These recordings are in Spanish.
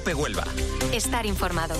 COPE Huelva. Estar informado.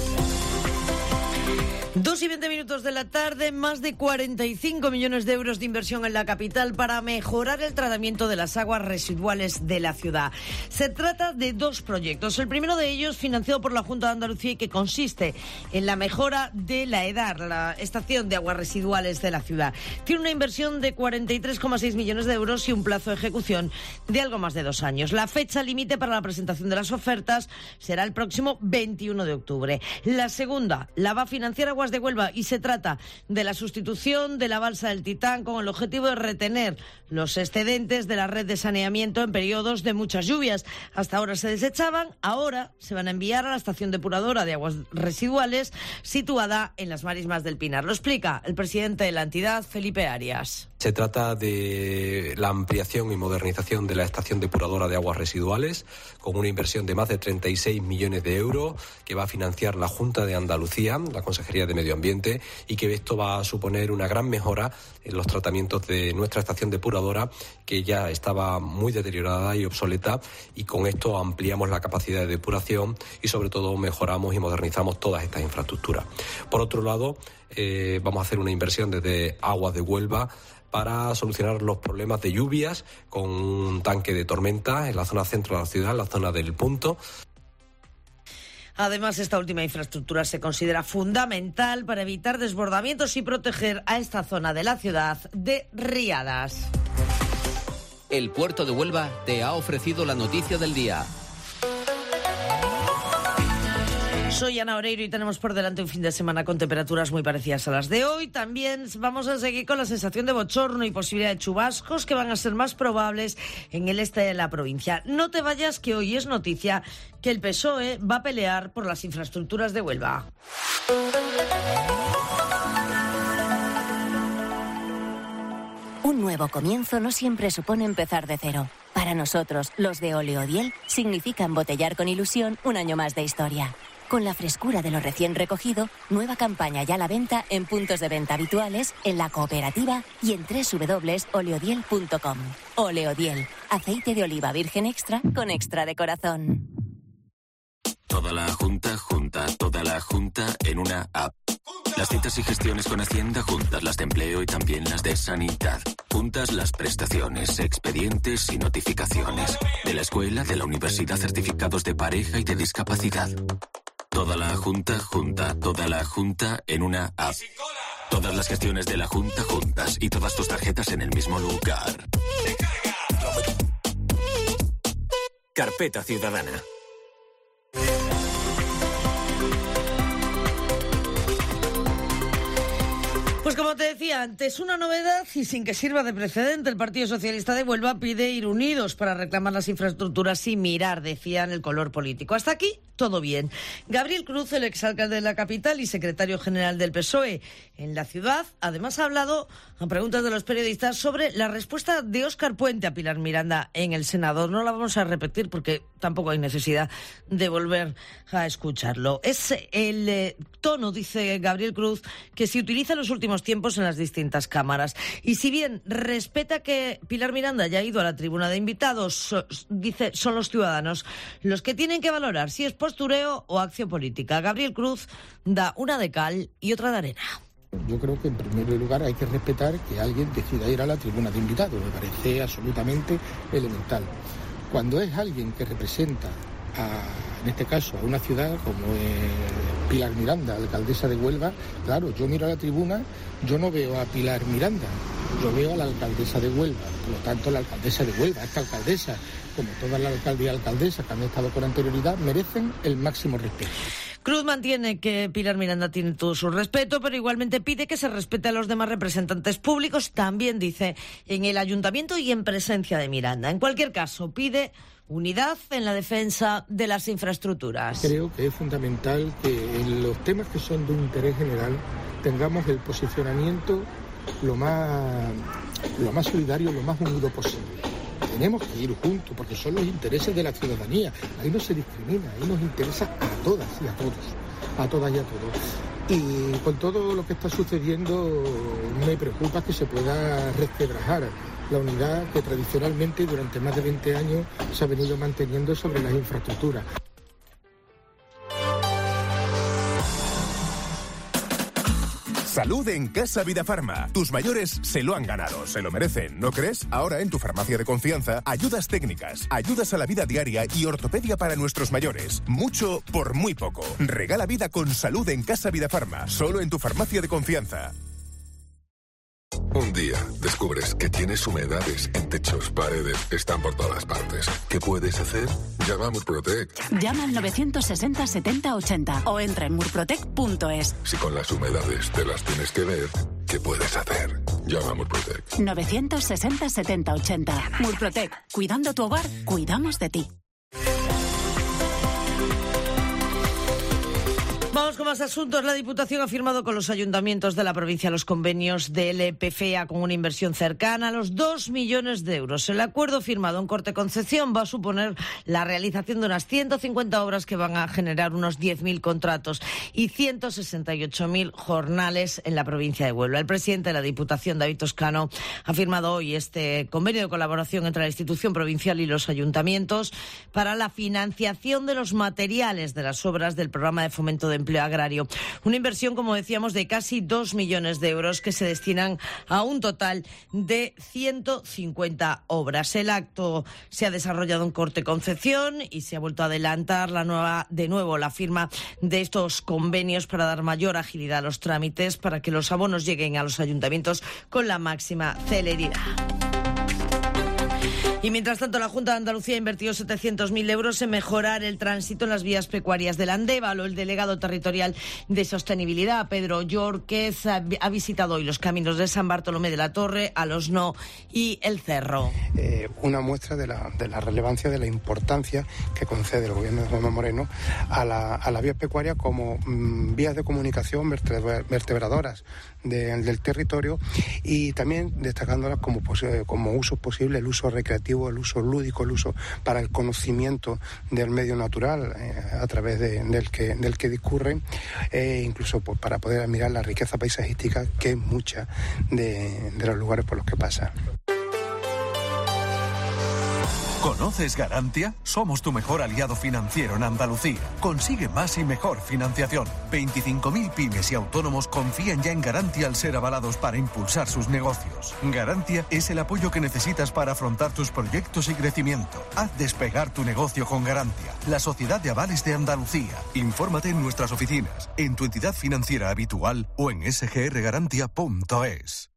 2:20 de la tarde, más de 45 millones de euros de inversión en la capital para mejorar el tratamiento de las aguas residuales de la ciudad. Se trata de dos proyectos. El primero de ellos, financiado por la Junta de Andalucía, y que consiste en la mejora de la EDAR, la estación de aguas residuales de la ciudad. Tiene una inversión de 43,6 millones de euros y un plazo de ejecución de algo más de 2 años. La fecha límite para la presentación de las ofertas será el próximo 21 de octubre. La segunda la va a financiar Aguas de Huelva y se trata de la sustitución de la balsa del Titán con el objetivo de retener los excedentes de la red de saneamiento en periodos de muchas lluvias. Hasta ahora se desechaban, ahora se van a enviar a la estación depuradora de aguas residuales situada en las Marismas del Pinar. Lo explica el presidente de la entidad, Felipe Arias. Se trata de la ampliación y modernización de la estación depuradora de aguas residuales con una inversión de más de 36 millones de euros que va a financiar la Junta de Andalucía, la Consejería de Medio Ambiente, y que esto va a suponer una gran mejora en los tratamientos de nuestra estación depuradora, que ya estaba muy deteriorada y obsoleta, y con esto ampliamos la capacidad de depuración y sobre todo mejoramos y modernizamos todas estas infraestructuras. Por otro lado, vamos a hacer una inversión desde Aguas de Huelva para solucionar los problemas de lluvias con un tanque de tormenta en la zona centro de la ciudad, en la zona del Punto. Además, esta última infraestructura se considera fundamental para evitar desbordamientos y proteger a esta zona de la ciudad de riadas. El Puerto de Huelva te ha ofrecido la noticia del día. Soy Ana Oreiro y tenemos por delante un fin de semana con temperaturas muy parecidas a las de hoy. También vamos a seguir con la sensación de bochorno y posibilidad de chubascos que van a ser más probables en el este de la provincia. No te vayas, que hoy es noticia que el PSOE va a pelear por las infraestructuras de Huelva. Un nuevo comienzo no siempre supone empezar de cero. Para nosotros, los de Oleodiel, significa embotellar con ilusión un año más de historia. Con la frescura de lo recién recogido, nueva campaña ya a la venta en puntos de venta habituales, en la cooperativa y en www.oleodiel.com. Oleodiel, aceite de oliva virgen extra con extra de corazón. Toda la junta, toda la junta en una app. Las citas y gestiones con Hacienda juntas, las de empleo y también las de sanidad. Juntas las prestaciones, expedientes y notificaciones. De la escuela, de la universidad, certificados de pareja y de discapacidad. Toda la junta, toda la junta en una app. Todas las gestiones de la junta juntas y todas tus tarjetas en el mismo lugar. Carpeta Ciudadana. Pues como te decía antes, una novedad y sin que sirva de precedente, el Partido Socialista de Huelva pide ir unidos para reclamar las infraestructuras sin mirar, decían, el color político. Hasta aquí, todo bien. Gabriel Cruz, el exalcalde de la capital y secretario general del PSOE en la ciudad, además ha hablado a preguntas de los periodistas sobre la respuesta de Óscar Puente a Pilar Miranda en el Senado. No la vamos a repetir porque tampoco hay necesidad de volver a escucharlo. Es el tono, dice Gabriel Cruz, que se utiliza en los últimos tiempos en las distintas cámaras. Y si bien respeta que Pilar Miranda haya ido a la tribuna de invitados, dice, son los ciudadanos los que tienen que valorar si es postureo o acción política. Gabriel Cruz da una de cal y otra de arena. Yo creo que en primer lugar hay que respetar que alguien decida ir a la tribuna de invitados. Me parece absolutamente elemental. Cuando es alguien que representa en este caso a una ciudad como Pilar Miranda, alcaldesa de Huelva, claro, yo miro a la tribuna, yo no veo a Pilar Miranda, yo veo a la alcaldesa de Huelva. Por lo tanto, la alcaldesa de Huelva, esta alcaldesa, como todas las alcaldes y alcaldesas que han estado con anterioridad, merecen el máximo respeto. Cruz mantiene que Pilar Miranda tiene todo su respeto, pero igualmente pide que se respete a los demás representantes públicos, también dice, en el ayuntamiento y en presencia de Miranda. En cualquier caso, pide unidad en la defensa de las infraestructuras. Creo que es fundamental que en los temas que son de interés general tengamos el posicionamiento lo más solidario, lo más unido posible. Tenemos que ir juntos porque son los intereses de la ciudadanía. Ahí no se discrimina, ahí nos interesa a todas y a todos, a todas y a todos. Y con todo lo que está sucediendo me preocupa que se pueda resquebrajar la unidad que tradicionalmente durante más de 20 años se ha venido manteniendo sobre las infraestructuras. salud en Casa Vidafarma. Tus mayores se lo han ganado, se lo merecen, ¿no crees? Ahora en tu farmacia de confianza, ayudas técnicas, ayudas a la vida diaria y ortopedia para nuestros mayores. Mucho por muy poco. Regala vida con salud en Casa Vidafarma, solo en tu farmacia de confianza. Un día descubres que tienes humedades en techos, paredes, están por todas partes. ¿Qué puedes hacer? Llama a Murprotec. Llama al 960 70 80 o entra en murprotec.es. Si con las humedades te las tienes que ver, ¿qué puedes hacer? Llama a Murprotec. 960 70 80. Murprotec. Cuidando tu hogar, cuidamos de ti. Vamos con más asuntos. La Diputación ha firmado con los ayuntamientos de la provincia los convenios del PFEA con una inversión cercana a los 2 millones de euros. El acuerdo firmado en Corte Concepción va a suponer la realización de unas 150 obras que van a generar unos 10.000 contratos y 168.000 jornales en la provincia de Huelva. El presidente de la Diputación, David Toscano, ha firmado hoy este convenio de colaboración entre la institución provincial y los ayuntamientos para la financiación de los materiales de las obras del programa de fomento de empleo agrario. Una inversión, como decíamos, de casi 2 millones de euros que se destinan a un total de 150 obras. El acto se ha desarrollado en Corte Concepción y se ha vuelto a adelantar de nuevo la firma de estos convenios para dar mayor agilidad a los trámites para que los abonos lleguen a los ayuntamientos con la máxima celeridad. Y mientras tanto, la Junta de Andalucía ha invertido 700.000 euros en mejorar el tránsito en las vías pecuarias del Andévalo. El delegado territorial de Sostenibilidad, Pedro Yorquez, ha visitado hoy los caminos de San Bartolomé de la Torre, Alosno y El Cerro. Una muestra de la relevancia, de la importancia que concede el gobierno de Juanma Moreno a la vía pecuaria como vías de comunicación vertebradoras del territorio, y también destacándolas como uso posible, el uso recreativo, el uso lúdico, el uso para el conocimiento del medio natural a través del que discurren, incluso para poder admirar la riqueza paisajística que es mucha de los lugares por los que pasa. ¿Conoces Garantia? Somos tu mejor aliado financiero en Andalucía. Consigue más y mejor financiación. 25.000 pymes y autónomos confían ya en Garantia al ser avalados para impulsar sus negocios. Garantia es el apoyo que necesitas para afrontar tus proyectos y crecimiento. Haz despegar tu negocio con Garantia, la sociedad de avales de Andalucía. Infórmate en nuestras oficinas, en tu entidad financiera habitual o en sgrgarantia.es.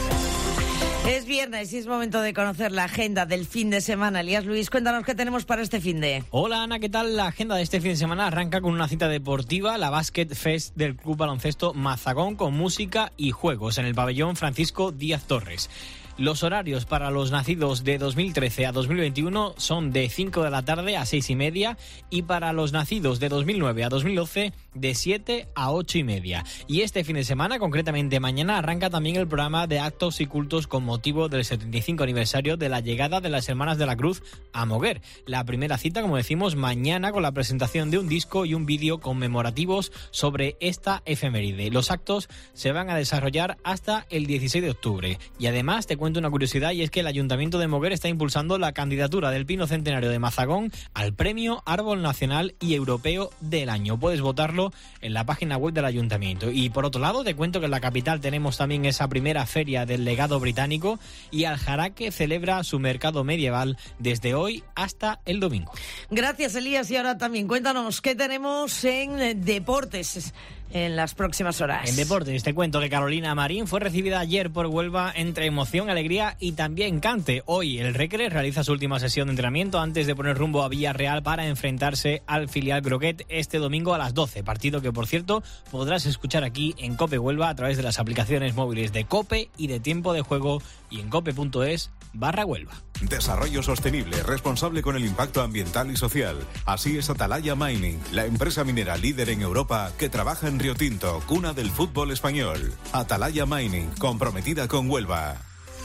Es viernes y es momento de conocer la agenda del fin de semana. Elías Luis, cuéntanos qué tenemos para este fin de. Hola Ana, ¿qué tal? La agenda de este fin de semana arranca con una cita deportiva, la Basket Fest del Club Baloncesto Mazagón, con música y juegos en el pabellón Francisco Díaz Torres. Los horarios para los nacidos de 2013 a 2021 son de 5 de la tarde a 6:30 y para los nacidos de 2009 a 2012 de 7 a 8:30. Y este fin de semana, concretamente mañana, arranca también el programa de actos y cultos con motivo del 75 aniversario de la llegada de las Hermanas de la Cruz a Moguer. La primera cita, como decimos, mañana, con la presentación de un disco y un vídeo conmemorativos sobre esta efeméride. Los actos se van a desarrollar hasta el 16 de octubre. Y además te cuento una curiosidad, y es que el Ayuntamiento de Moguer está impulsando la candidatura del Pino Centenario de Mazagón al Premio Árbol Nacional y Europeo del Año. Puedes votarlo en la página web del Ayuntamiento. Y por otro lado, te cuento que en la capital tenemos también esa primera feria del legado británico, y Aljaraque celebra su mercado medieval desde hoy hasta el domingo. Gracias, Elías. Y ahora también cuéntanos qué tenemos en deportes en las próximas horas. En deportes te cuento que Carolina Marín fue recibida ayer por Huelva entre emoción, alegría y también cante. Hoy el Recre realiza su última sesión de entrenamiento antes de poner rumbo a Villarreal para enfrentarse al filial Croquet este domingo a las 12, partido que, por cierto, podrás escuchar aquí en COPE Huelva a través de las aplicaciones móviles de COPE y de Tiempo de Juego y en cope.es/Huelva. Desarrollo sostenible, responsable con el impacto ambiental y social. Así es Atalaya Mining, la empresa minera líder en Europa que trabaja en Río Tinto, cuna del fútbol español. Atalaya Mining, comprometida con Huelva.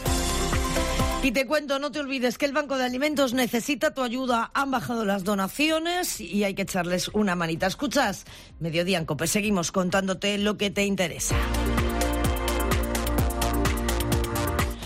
Y te cuento, no te olvides que el Banco de Alimentos necesita tu ayuda. Han bajado las donaciones y hay que echarles una manita. ¿Escuchas? Mediodía en COPE. Seguimos contándote lo que te interesa.